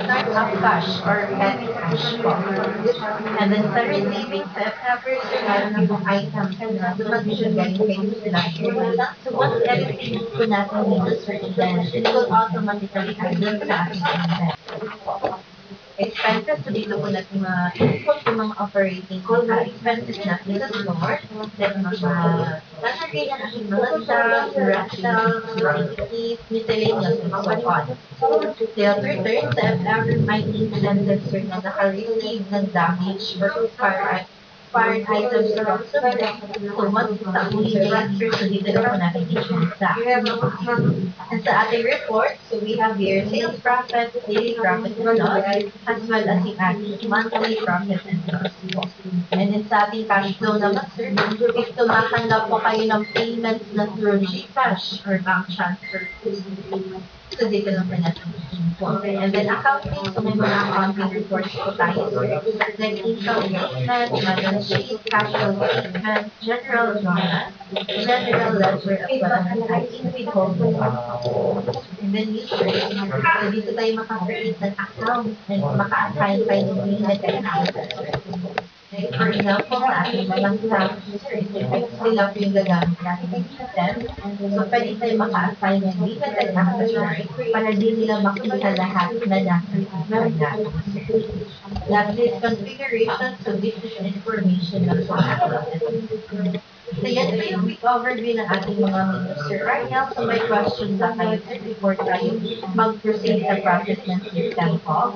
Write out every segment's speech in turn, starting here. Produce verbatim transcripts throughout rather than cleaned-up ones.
startup cash or petty cash po. And then sa receiving set, tapos meron na pong items na dumating na galing kay sila. So once everything po natin dito, sir, then it will automatically add dun sa ating expense. Expenses, so dito po natin ma-input yung mga operating uh, expenses natin sa store, like mga lalagay na natin mga staff, rentals, utilities, miscellaneous, and so on. Sales return, so if ever may instances sir na naka-receive ng damage or expired expired items from store, so once sa huli niya yun, so dito na po natin i-transact. And sa ating report, so we have here sales profit, daily profit and loss, as well as yung ating monthly profit and loss. And then sa ating cash flow naman, sir, if tumatanggap po kayo ng payments na through GCash or bank transfer, so dito lang po natin i-input. And then accounting, so may mga accounting reports po tayo, sir. Like income statement, balance sheet, cash flow statement, general journal, general ledger, as well as I think withholding. And then users, so dito tayo maka-create ng account and maka-assign tayo ng limited access. Like for example, sa ating mga staff, sila po yung gagamit natin ng system. So pwede tayo maka-assign ng limited access rights para di nila makita lahat na nasa system natin. Lastly is configuration, so this is information na po natin. So yan po yung quick overview ng ating mga menus, sir. Right now, so may questions na kayo, sir, before tayo mag-proceed sa process ng system po.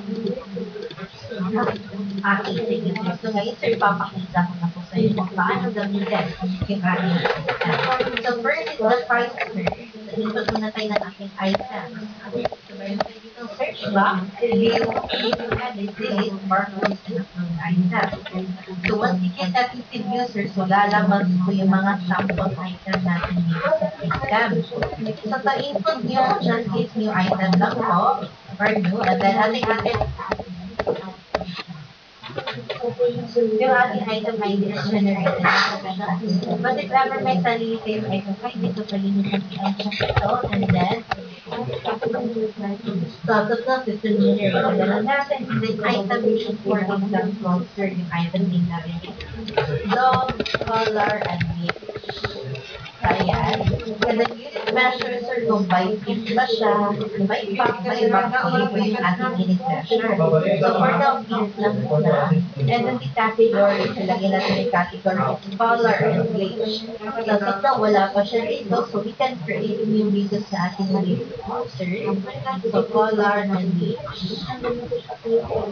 Okay, sige, sir. So ngayon, sir, papakita ko na po sa inyo kung paano gamitin yung ating system. So first is the price, sir. So input muna tayo ng ating items. So meron tayo dito search box, view, edit, delete, barcodes, and upload items. So once you get that into user, so lalabas po yung mga sample item natin dito sa system. So sa input nyo, just is new item lang po, or new, and then ating ating yung ating item I D is generated na po siya. But if ever may sarili kayong item I D, so pwede nyo pong i-uncheck ito, and then process na system generated na lang natin, and then item name, for example, sir, yung item name natin, dog, color, and weight. Ayan. And then unit measure, sir, kung by piece ba siya, by pack, by box, so yun po yung ating unit measure. So for the piece lang muna, and then the category, so lagyan natin yung category is color and bleach. So since na wala pa siya dito, so we can create new dito sa ating list, sir. So color and bleach.